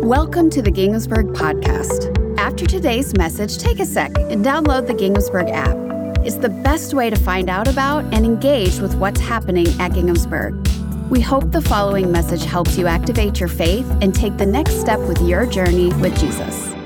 Welcome to the Ginghamsburg Podcast. After today's message, take a sec and download the Ginghamsburg app. It's the best way to find out about and engage with what's happening at Ginghamsburg. We hope the following message helps you activate your faith and take the next step with your journey with Jesus.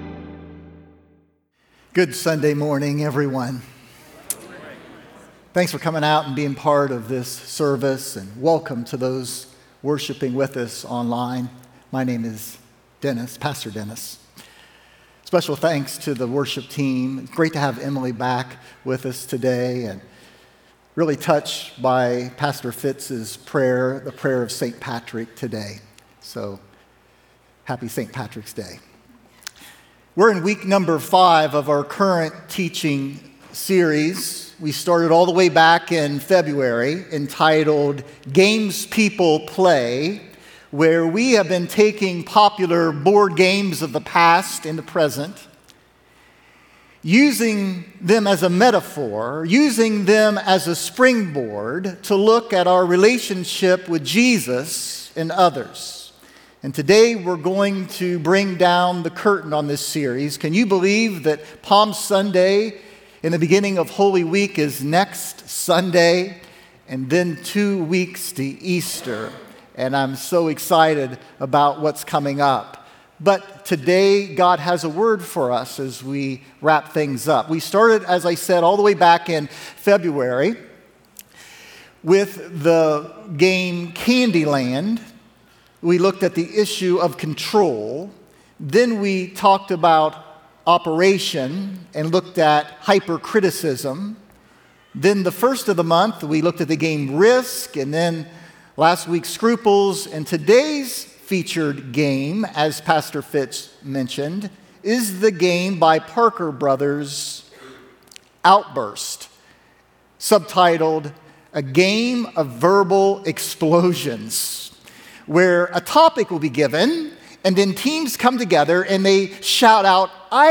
Good Sunday morning, everyone. Thanks for coming out and being part of this service, and welcome to those worshiping with us online. My name is Dennis, Pastor Dennis. Special thanks to the worship team. It's great to have Emily back with us today, and really touched by Pastor Fitz's prayer, the prayer of St. Patrick today. So, happy St. Patrick's Day. We're in week number 5 of our current teaching series. We started all the way back in February, entitled Games People Play, where we have been taking popular board games of the past and the present, using them as a metaphor, using them as a springboard to look at our relationship with Jesus and others. And today we're going to bring down the curtain on this series. Can you believe that Palm Sunday in the beginning of Holy Week is next Sunday, and then 2 weeks to Easter? And I'm so excited about what's coming up. But today, God has a word for us as we wrap things up. We started, as I said, all the way back in February with the game Candyland. We looked at the issue of control. Then we talked about operation and looked at hypercriticism. Then the first of the month, we looked at the game Risk, and then last week, Scruples, and today's featured game, as Pastor Fitz mentioned, is the game by Parker Brothers, Outburst, subtitled A Game of Verbal Explosions, where a topic will be given, and then teams come together and they shout out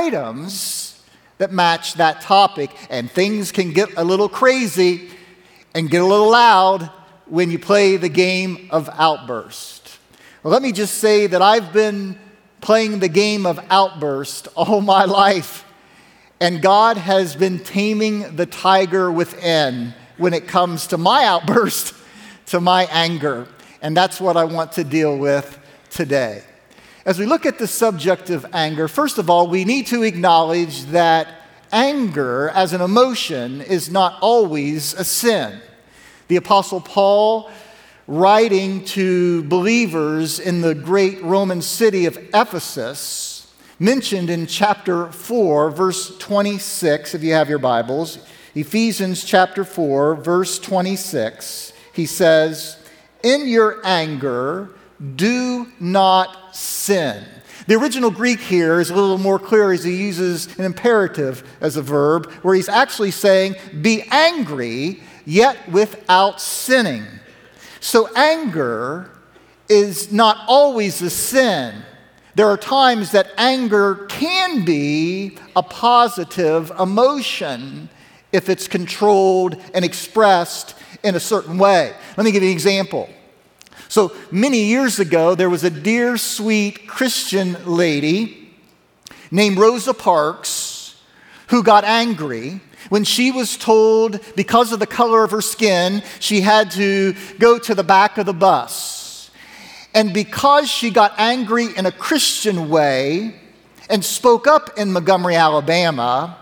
items that match that topic, and things can get a little crazy and get a little loud when you play the game of Outburst. Well, let me just say that I've been playing the game of Outburst all my life, and God has been taming the tiger within when it comes to my outburst, to my anger, and that's what I want to deal with today. As we look at the subject of anger, first of all, we need to acknowledge that anger as an emotion is not always a sin. The Apostle Paul, writing to believers in the great Roman city of Ephesus, mentioned in chapter 4, verse 26, if you have your Bibles, Ephesians chapter 4, verse 26, he says, "In your anger, do not sin." The original Greek here is a little more clear as he uses an imperative as a verb, where he's actually saying, be angry, yet without sinning. So anger is not always a sin. There are times that anger can be a positive emotion if it's controlled and expressed in a certain way. Let me give you an example. So many years ago, there was a dear, sweet Christian lady named Rosa Parks who got angry when she was told, because of the color of her skin, she had to go to the back of the bus. And because she got angry in a Christian way and spoke up in Montgomery, Alabama,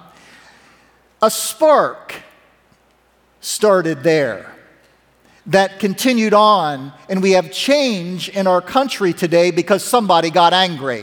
a spark started there that continued on, and we have change in our country today because somebody got angry.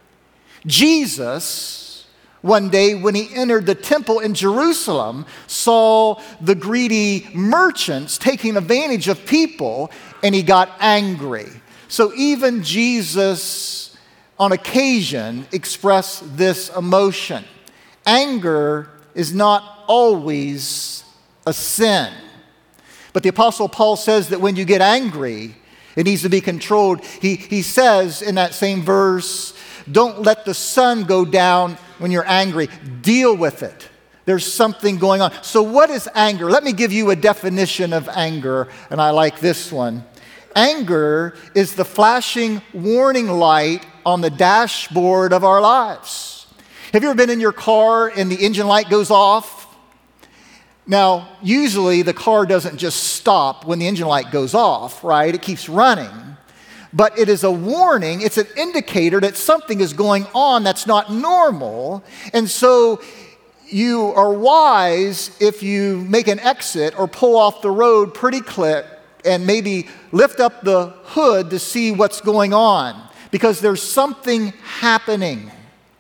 Jesus, one day when he entered the temple in Jerusalem, saw the greedy merchants taking advantage of people, and he got angry. So even Jesus, on occasion, expressed this emotion. Anger is not always a sin. But the Apostle Paul says that when you get angry, it needs to be controlled. He says in that same verse, don't let the sun go down when you're angry. Deal with it. There's something going on. So what is anger? Let me give you a definition of anger, and I like this one. Anger is the flashing warning light on the dashboard of our lives. Have you ever been in your car and the engine light goes off? Now, usually the car doesn't just stop when the engine light goes off, right? It keeps running. But it is a warning, it's an indicator that something is going on that's not normal. And so you are wise if you make an exit or pull off the road pretty quick and maybe lift up the hood to see what's going on, because there's something happening.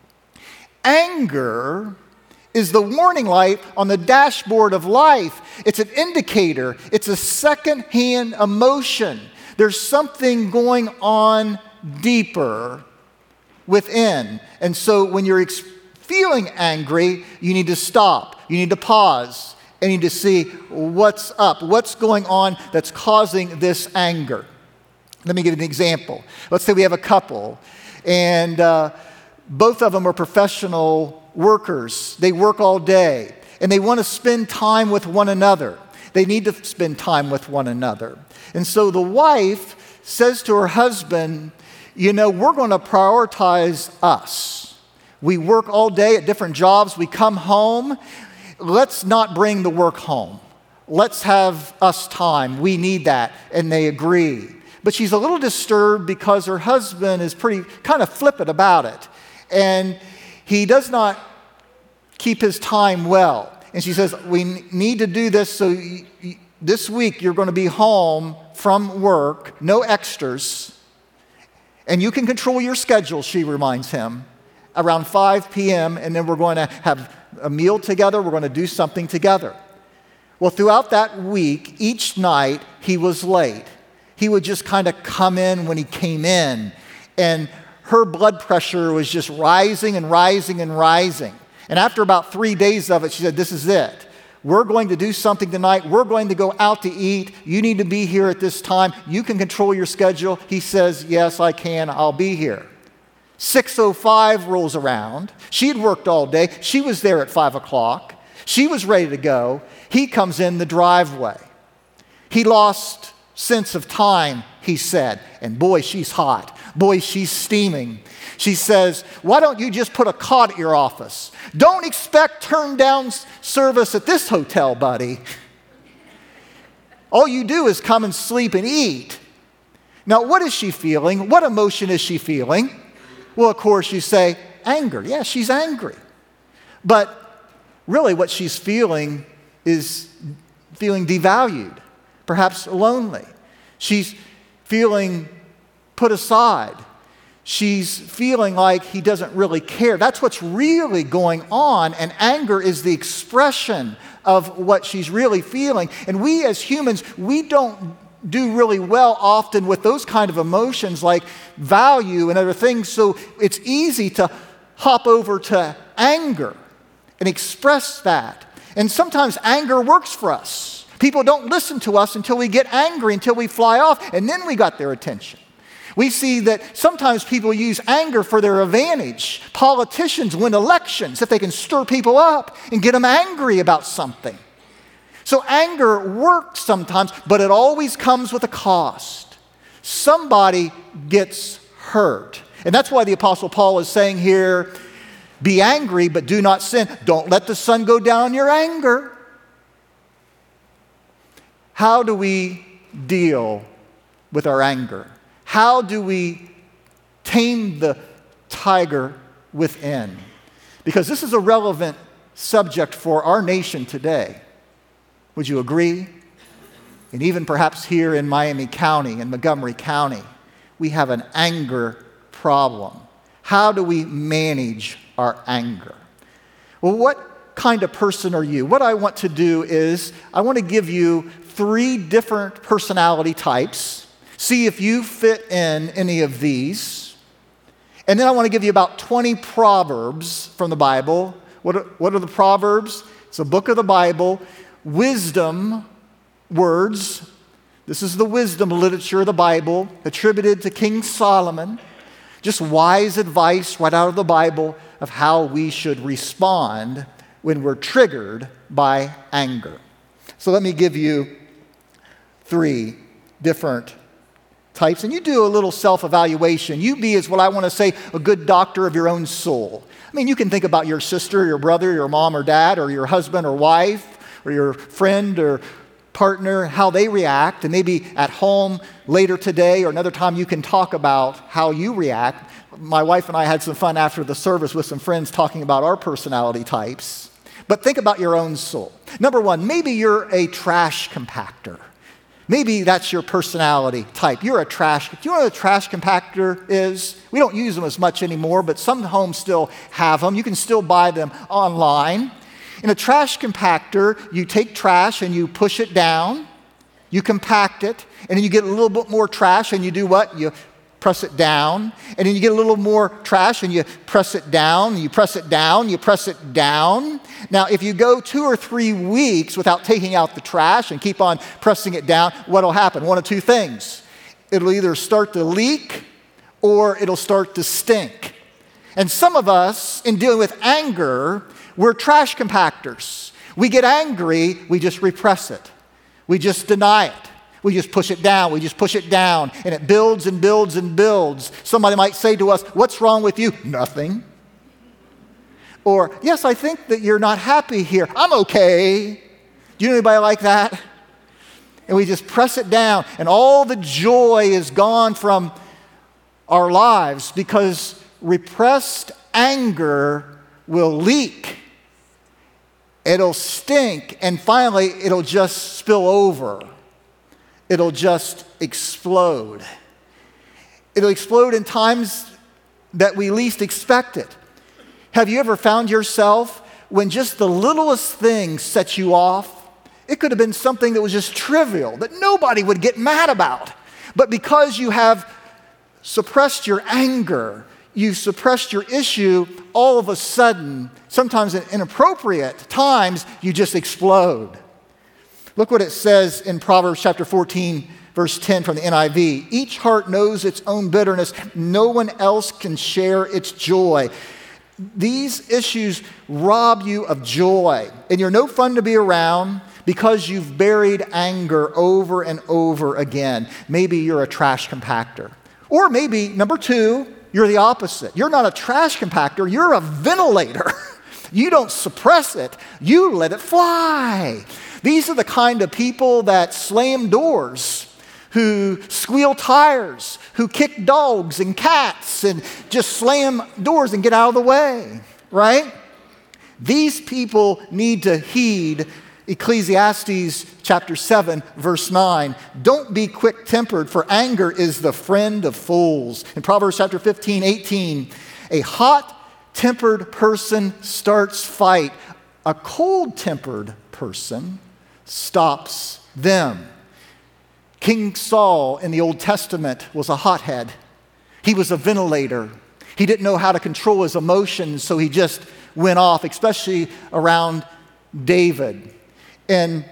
Anger is the warning light on the dashboard of life. It's an indicator. It's a second-hand emotion. There's something going on deeper within. And so when you're feeling angry, you need to stop. You need to pause. And you need to see what's up, what's going on that's causing this anger. Let me give you an example. Let's say we have a couple, and both of them are professional workers. They work all day, and they want to spend time with one another. They need to spend time with one another. And so the wife says to her husband, you know, we're going to prioritize us. We work all day at different jobs. We come home. Let's not bring the work home. Let's have us time. We need that. And they agree. But she's a little disturbed because her husband is pretty kind of flippant about it. And he does not keep his time well. And she says, we need to do this, so this week you're going to be home from work, no extras, and you can control your schedule, she reminds him, around 5 p.m., and then we're going to have a meal together, we're going to do something together. Well, throughout that week, each night, he was late. He would just kind of come in when he came in, and her blood pressure was just rising and rising and rising. And after about 3 days of it, she said, this is it. We're going to do something tonight. We're going to go out to eat. You need to be here at this time. You can control your schedule. He says, yes, I can. I'll be here. 6:05 rolls around. She had worked all day. She was there at 5 o'clock. She was ready to go. He comes in the driveway. He lost sense of time, he said. And boy, she's hot. Boy, she's steaming. She says, why don't you just put a cot at your office? Don't expect turned down service at this hotel, buddy. All you do is come and sleep and eat. Now, what is she feeling? What emotion is she feeling? Well, of course, you say, anger. Yeah, she's angry. But really what she's feeling is feeling devalued, perhaps lonely. She's feeling put aside. She's feeling like he doesn't really care. That's what's really going on, and anger is the expression of what she's really feeling. And we as humans, we don't do really well often with those kind of emotions like value and other things, so it's easy to hop over to anger and express that. And sometimes anger works for us. People don't listen to us until we get angry, until we fly off, and then we got their attention. We see that sometimes people use anger for their advantage. Politicians win elections if they can stir people up and get them angry about something. So anger works sometimes, but it always comes with a cost. Somebody gets hurt. And that's why the Apostle Paul is saying here, be angry, but do not sin. Don't let the sun go down in your anger. How do we deal with our anger? How do we tame the tiger within? Because this is a relevant subject for our nation today. Would you agree? And even perhaps here in Miami County and Montgomery County, we have an anger problem. How do we manage our anger? Well, what kind of person are you? What I want to do is I want to give you 3 different personality types. See if you fit in any of these. And then I want to give you about 20 proverbs from the Bible. What are the proverbs? It's a book of the Bible. Wisdom words. This is the wisdom literature of the Bible attributed to King Solomon. Just wise advice right out of the Bible of how we should respond when we're triggered by anger. So let me give you 3 different types, and you do a little self-evaluation. You be, is what I want to say, a good doctor of your own soul. I mean, you can think about your sister, your brother, your mom or dad, or your husband or wife, or your friend or partner, how they react, and maybe at home later today or another time you can talk about how you react. My wife and I had some fun after the service with some friends talking about our personality types. But think about your own soul. Number one, maybe you're a trash compactor. Maybe that's your personality type. You're a trash. Do you know what a trash compactor is? We don't use them as much anymore, but some homes still have them. You can still buy them online. In a trash compactor, you take trash and you push it down, you compact it, and then you get a little bit more trash and you do what? You press it down, and then you get a little more trash and you press it down, you press it down, you press it down. Now, if you go 2 or 3 weeks without taking out the trash and keep on pressing it down, what'll happen? One of two things. It'll either start to leak or it'll start to stink. And some of us, in dealing with anger, we're trash compactors. We get angry, we just repress it. We just deny it. We just push it down. We just push it down. And it builds and builds and builds. Somebody might say to us, "What's wrong with you?" "Nothing." Or, "Yes, I think that you're not happy here." "I'm okay." Do you know anybody like that? And we just press it down. And all the joy is gone from our lives because repressed anger will leak. It'll stink. And finally, it'll just spill over. It'll just explode. It'll explode in times that we least expect it. Have you ever found yourself when just the littlest thing sets you off? It could have been something that was just trivial, that nobody would get mad about. But because you have suppressed your anger, you suppressed your issue, all of a sudden, sometimes at inappropriate times, you just explode. Look what it says in Proverbs chapter 14, verse 10 from the NIV. "Each heart knows its own bitterness. No one else can share its joy." These issues rob you of joy, and you're no fun to be around because you've buried anger over and over again. Maybe you're a trash compactor. Or maybe, number two, you're the opposite. You're not a trash compactor, you're a ventilator. You don't suppress it, you let it fly. These are the kind of people that slam doors, who squeal tires, who kick dogs and cats and just slam doors and get out of the way, right? These people need to heed Ecclesiastes chapter 7, verse 9. "Don't be quick-tempered, for anger is the friend of fools." In Proverbs chapter 15, 18, "A hot-tempered person starts fight. A cold-tempered person stops them." King Saul in the Old Testament was a hothead. He was a ventilator. He didn't know how to control his emotions, so he just went off, especially around David. In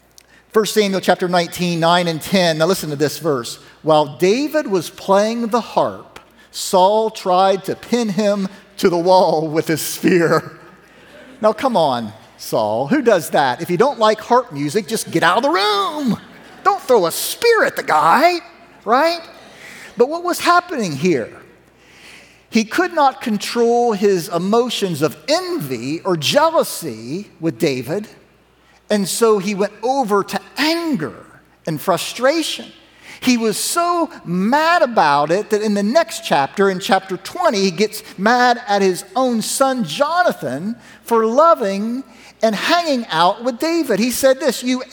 1 Samuel chapter 19, 9 and 10, now listen to this verse. "While David was playing the harp, Saul tried to pin him to the wall with his spear." Now come on, Saul, who does that? If you don't like harp music, just get out of the room. Don't throw a spear at the guy, right? But what was happening here? He could not control his emotions of envy or jealousy with David, and so he went over to anger and frustration. He was so mad about it that in the next chapter, in chapter 20, he gets mad at his own son Jonathan for loving and hanging out with David. He said this, "You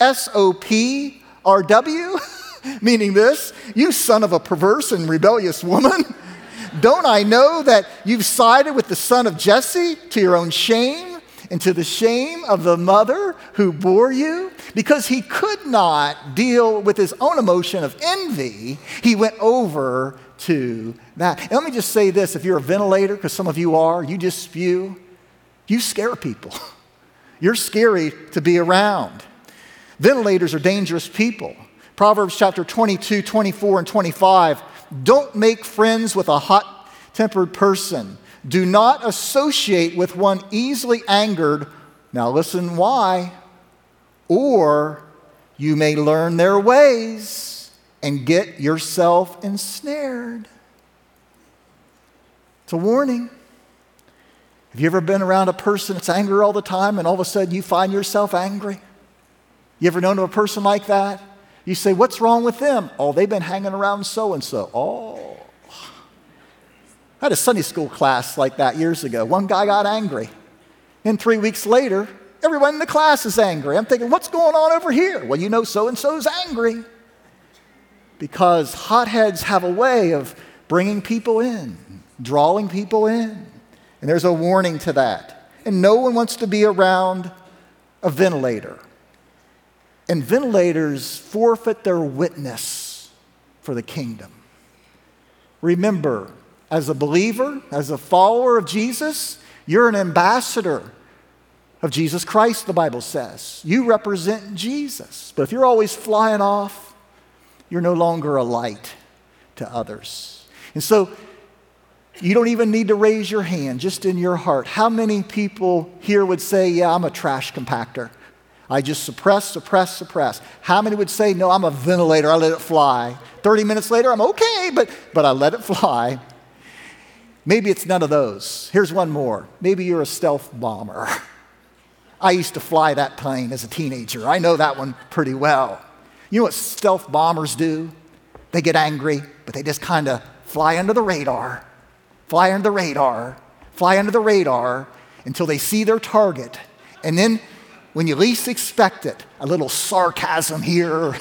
SOPRW," meaning this, "You son of a perverse and rebellious woman. Don't I know that you've sided with the son of Jesse to your own shame and to the shame of the mother who bore you?" Because he could not deal with his own emotion of envy, he went over to that. And let me just say this, if you're a ventilator, because some of you are, you just spew, you scare people. You're scary to be around. Ventilators are dangerous people. Proverbs chapter 22, 24, and 25. "Don't make friends with a hot-tempered person. Do not associate with one easily angered." Now listen why. "Or you may learn their ways and get yourself ensnared. It's a warning. Have you ever been around a person that's angry all the time and all of a sudden you find yourself angry? You ever known a person like that? You say, what's wrong with them? Oh, they've been hanging around so-and-so. Oh. I had a Sunday school class like that years ago. One guy got angry. And 3 weeks later, everyone in the class is angry. I'm thinking, what's going on over here? Well, you know so-and-so's angry. Because hotheads have a way of bringing people in, drawing people in. And there's a warning to that. And no one wants to be around a ventilator. And ventilators forfeit their witness for the kingdom. Remember, as a believer, as a follower of Jesus, you're an ambassador of Jesus Christ, the Bible says. You represent Jesus. But if you're always flying off, you're no longer a light to others. And so, you don't even need to raise your hand, just in your heart. How many people here would say, yeah, I'm a trash compactor? I just suppress. How many would say, no, I'm a ventilator, I let it fly. 30 minutes later, I'm okay, but I let it fly. Maybe it's none of those. Here's one more. Maybe you're a stealth bomber. I used to fly that plane as a teenager. I know that one pretty well. You know what stealth bombers do? They get angry, but they just kind of fly under the radar. Fly under the radar until they see their target. And then when you least expect it, a little sarcasm here,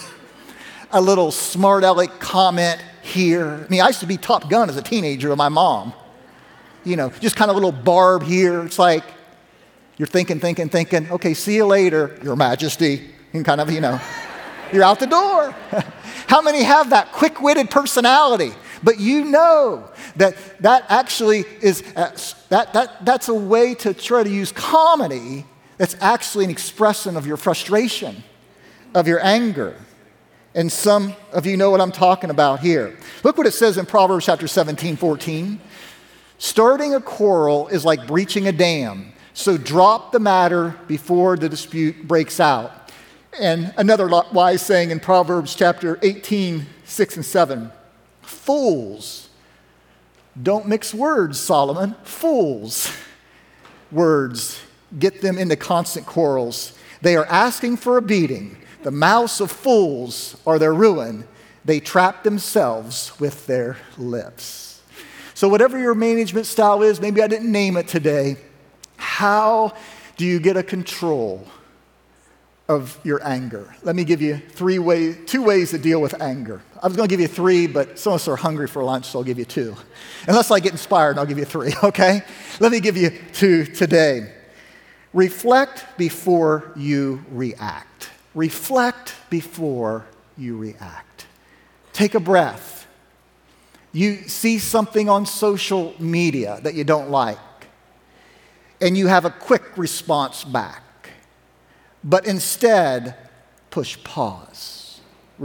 a little smart aleck comment here. I mean, I used to be Top Gun as a teenager with my mom. You know, just kind of a little barb here. It's like you're thinking, okay, see you later, Your Majesty. And kind of, you're out the door. How many have that quick-witted personality? But you know that actually is, that's a way to try to use comedy that's actually an expression of your frustration, of your anger. And some of you know what I'm talking about here. Look what it says in Proverbs chapter 17:14. Starting a quarrel is like breaching a dam, so drop the matter before the dispute breaks out. And another wise saying in Proverbs chapter 18:6 and 7. Fools, don't mix words, Solomon. Fools, words, get them into constant quarrels. They are asking for a beating. The mouths of fools are their ruin. They trap themselves with their lips. So whatever your management style is, maybe I didn't name it today, how do you get a control of your anger? Let me give you two ways to deal with anger. I was going to give you three, but some of us are hungry for lunch, so I'll give you two. Unless I get inspired, I'll give you three, okay? Let me give you two today. Reflect before you react. Reflect before you react. Take a breath. You see something on social media that you don't like, and you have a quick response back. But instead, push pause.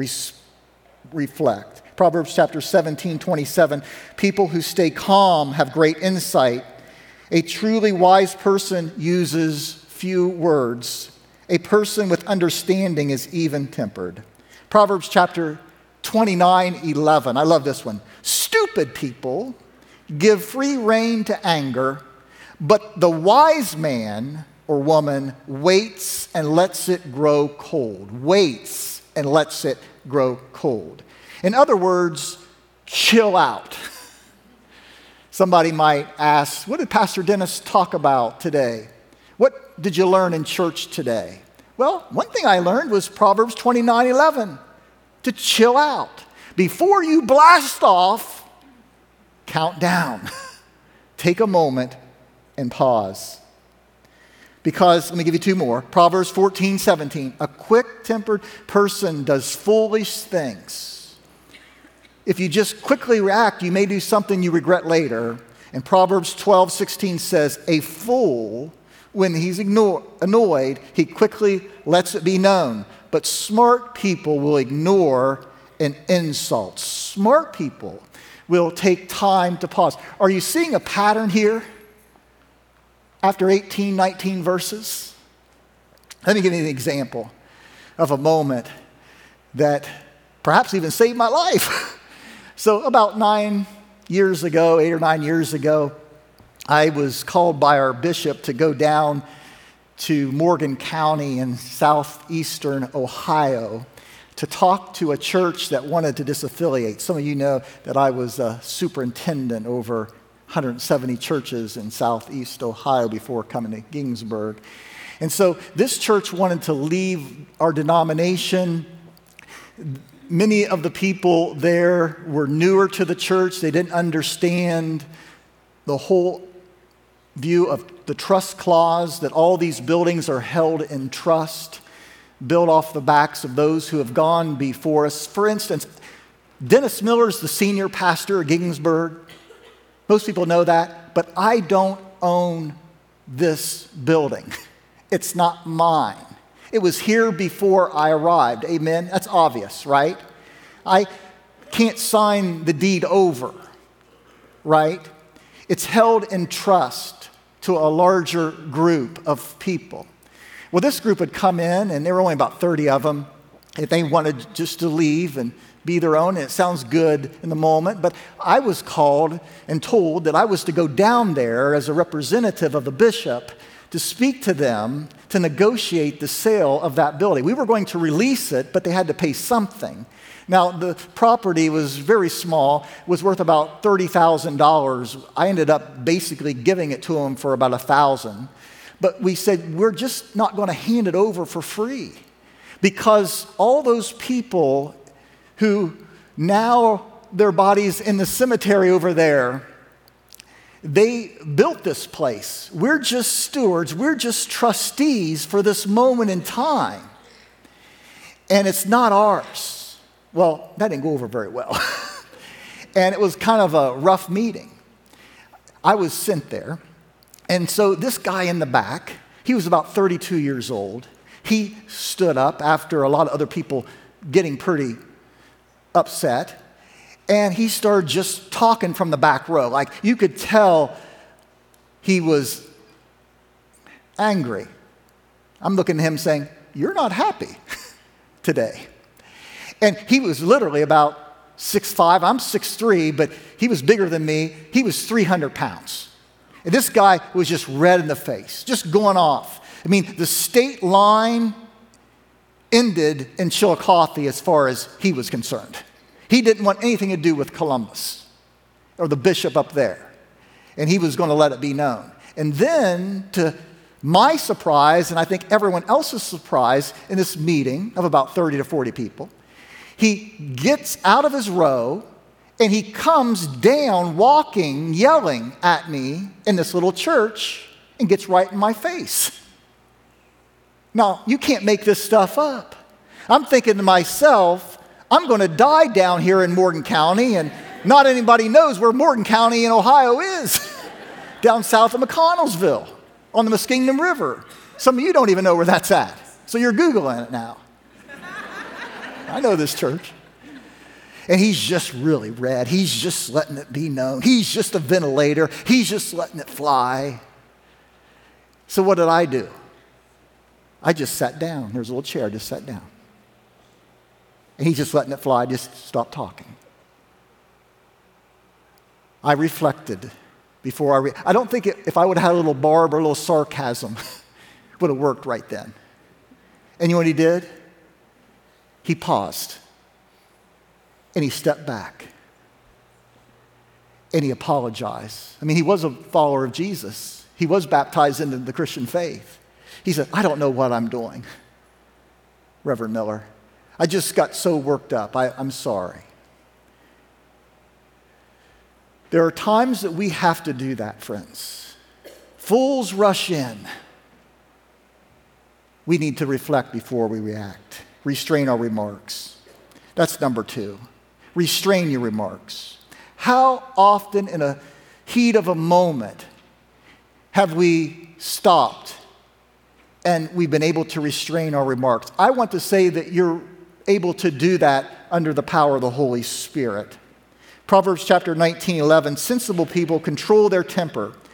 Reflect. Proverbs chapter 17:27. People who stay calm have great insight. A truly wise person uses few words. A person with understanding is even-tempered. Proverbs chapter 29:11. I love this one. Stupid people give free rein to anger, but the wise man or woman waits and lets it grow cold. Waits and lets it grow cold. In other words, chill out. Somebody might ask, what did Pastor Dennis talk about today? What did you learn in church today? Well, one thing I learned was Proverbs 29:11, to chill out. Before you blast off, count down. Take a moment and pause. Because, let me give you two more. Proverbs 14:17, a quick-tempered person does foolish things. If you just quickly react, you may do something you regret later. And Proverbs 12:16 says, a fool, when he's annoyed, he quickly lets it be known. But smart people will ignore an insult. Smart people will take time to pause. Are you seeing a pattern here? After 18, 19 verses? Let me give you an example of a moment that perhaps even saved my life. So about 8 or 9 years ago, I was called by our bishop to go down to Morgan County in southeastern Ohio to talk to a church that wanted to disaffiliate. Some of you know that I was a superintendent over 170 churches in southeast Ohio before coming to Ginsburg. And so this church wanted to leave our denomination. Many of the people there were newer to the church. They didn't understand the whole view of the trust clause, that all these buildings are held in trust, built off the backs of those who have gone before us. For instance, Dennis Miller's the senior pastor at Ginsburg. Most people know that, but I don't own this building. It's not mine. It was here before I arrived. Amen? That's obvious, right? I can't sign the deed over, right? It's held in trust to a larger group of people. Well, this group had come in, and there were only about 30 of them. If they wanted just to leave and be their own, and it sounds good in the moment, but I was called and told that I was to go down there as a representative of the bishop to speak to them to negotiate the sale of that building. We were going to release it, but they had to pay something. Now, the property was very small, was worth about $30,000. I ended up basically giving it to them for about $1,000. But we said, we're just not going to hand it over for free, because all those people who now their bodies in the cemetery over there, they built this place. We're just stewards. We're just trustees for this moment in time. And it's not ours. Well, that didn't go over very well. And it was kind of a rough meeting. I was sent there. And so this guy in the back, he was about 32 years old. He stood up after a lot of other people getting pretty upset. And he started just talking from the back row. Like, you could tell he was angry. I'm looking at him saying, "You're not happy today." And he was literally about 6'5". I'm 6'3", but he was bigger than me. He was 300 pounds. And this guy was just red in the face, just going off. I mean, the state line ended in Chillicothe as far as he was concerned. He didn't want anything to do with Columbus or the bishop up there. And he was going to let it be known. And then, to my surprise, and I think everyone else's surprise in this meeting of about 30 to 40 people, he gets out of his row and he comes down walking, yelling at me in this little church and gets right in my face. Now, you can't make this stuff up. I'm thinking to myself, I'm going to die down here in Morgan County, and not anybody knows where Morgan County in Ohio is. Down south of McConnellsville on the Muskingum River. Some of you don't even know where that's at, so you're Googling it now. I know this church. And he's just really red. He's just letting it be known. He's just a ventilator. He's just letting it fly. So what did I do? I just sat down. There's a little chair. I just sat down. And he's just letting it fly. I just stopped talking. I reflected before I don't think if I would have had a little barb or a little sarcasm, would have worked right then. And you know what he did? He paused. And he stepped back. And he apologized. I mean, he was a follower of Jesus. He was baptized into the Christian faith. He said, "I don't know what I'm doing, Reverend Miller. I just got so worked up. I'm sorry." There are times that we have to do that, friends. Fools rush in. We need to reflect before we react. Restrain our remarks. That's number 2. Restrain your remarks. How often in a heat of a moment have we stopped and we've been able to restrain our remarks? I want to say that you're able to do that under the power of the Holy Spirit. Proverbs chapter 19:11, sensible people control their temper.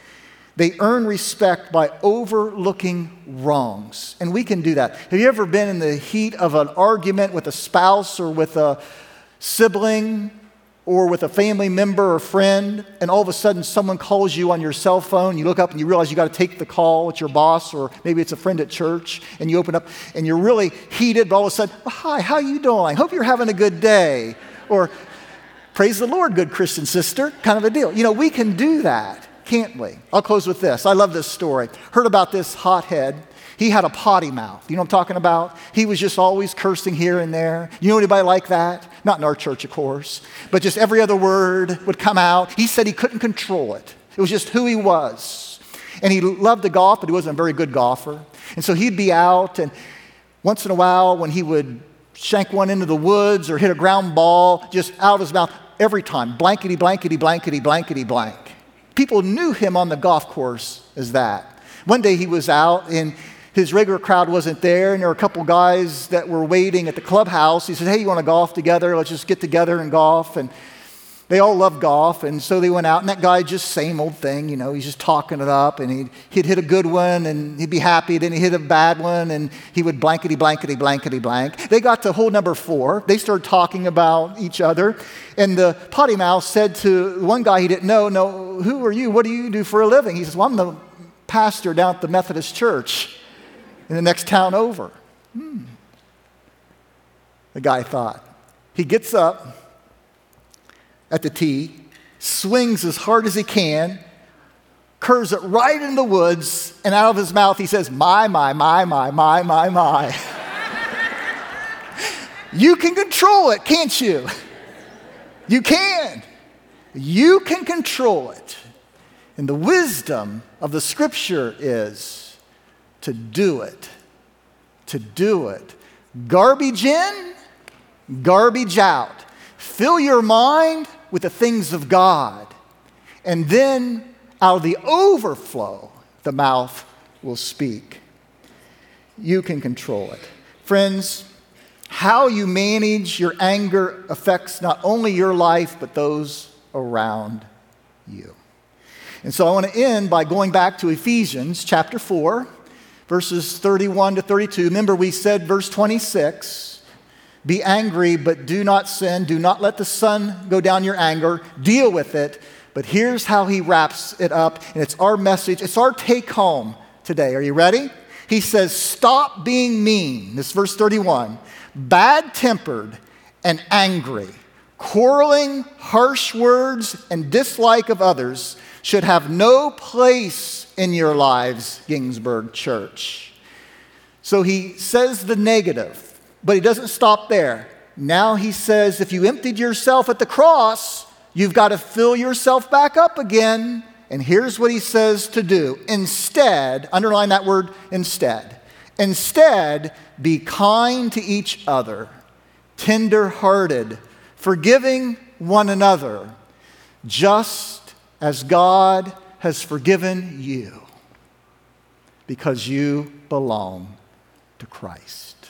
They earn respect by overlooking wrongs. And we can do that. Have you ever been in the heat of an argument with a spouse or with a sibling or with a family member or friend, and all of a sudden someone calls you on your cell phone, you look up and you realize you got to take the call, it's your boss, or maybe it's a friend at church, and you open up and you're really heated, but all of a sudden, hi, how you doing? Hope you're having a good day. Or, praise the Lord, good Christian sister, kind of a deal. You know, we can do that, can't we? I'll close with this. I love this story. Heard about this hothead. He had a potty mouth. You know what I'm talking about? He was just always cursing here and there. You know anybody like that? Not in our church, of course. But just every other word would come out. He said he couldn't control it. It was just who he was. And he loved to golf, but he wasn't a very good golfer. And so he'd be out, and once in a while when he would shank one into the woods or hit a ground ball, just out of his mouth, every time, blankety, blankety, blankety, blankety, blank. People knew him on the golf course as that. One day he was out, and his regular crowd wasn't there, and there were a couple guys that were waiting at the clubhouse. He said, hey, you want to golf together? Let's just get together and golf. And they all love golf, and so they went out, and that guy just same old thing, you know, he's just talking it up, and he'd hit a good one, and he'd be happy, then he'd hit a bad one, and he would blankety, blankety, blankety, blank. They got to hole number 4. They started talking about each other, and the potty mouth said to one guy he didn't know, no, who are you? What do you do for a living? He says, well, I'm the pastor down at the Methodist church in the next town over. The guy thought. He gets up at the tee, swings as hard as he can, curves it right in the woods, and out of his mouth he says, my. You can control it, can't you? You can. You can control it. And the wisdom of the scripture is to do it. To do it. Garbage in, garbage out. Fill your mind with the things of God. And then out of the overflow, the mouth will speak. You can control it. Friends, how you manage your anger affects not only your life, but those around you. And so I want to end by going back to Ephesians chapter 4, verses 31 to 32. Remember, we said verse 26, be angry, but do not sin. Do not let the sun go down your anger. Deal with it. But here's how he wraps it up, and it's our message. It's our take home today. Are you ready? He says, stop being mean. This is verse 31. Bad-tempered and angry, quarreling, harsh words, and dislike of others should have no place in your lives, Gingsburg Church. So he says the negative, but he doesn't stop there. Now he says, if you emptied yourself at the cross, you've got to fill yourself back up again. And here's what he says to do. Instead, underline that word, instead. Instead, be kind to each other, tender-hearted, forgiving one another, just as God has forgiven you, because you belong to Christ.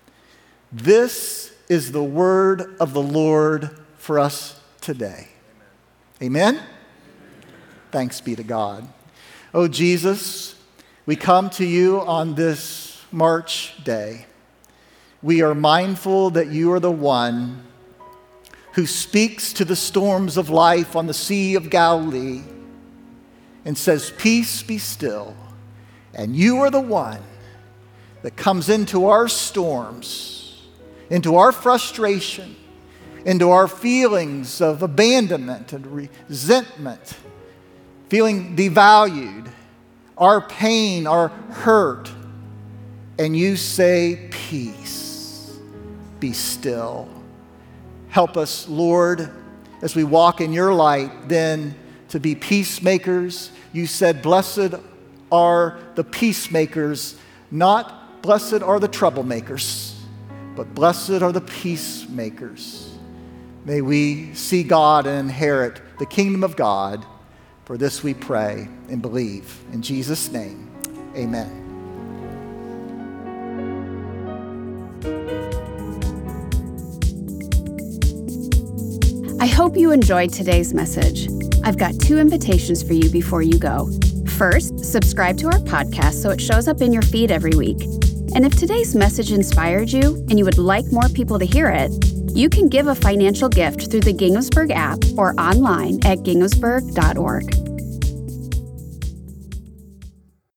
This is the word of the Lord for us today. Amen? Thanks be to God. Oh, Jesus, we come to you on this March day. We are mindful that you are the one who speaks to the storms of life on the Sea of Galilee and says, peace be still. And you are the one that comes into our storms, into our frustration, into our feelings of abandonment and resentment, feeling devalued, our pain, our hurt, and you say, peace, be still. Help us, Lord, as we walk in your light, then to be peacemakers. You said, blessed are the peacemakers, not blessed are the troublemakers, but blessed are the peacemakers. May we see God and inherit the kingdom of God. For this we pray and believe. In Jesus' name, amen. I hope you enjoyed today's message. I've got 2 invitations for you before you go. First, subscribe to our podcast so it shows up in your feed every week. And if today's message inspired you and you would like more people to hear it, you can give a financial gift through the Ginghamsburg app or online at ginghamsburg.org.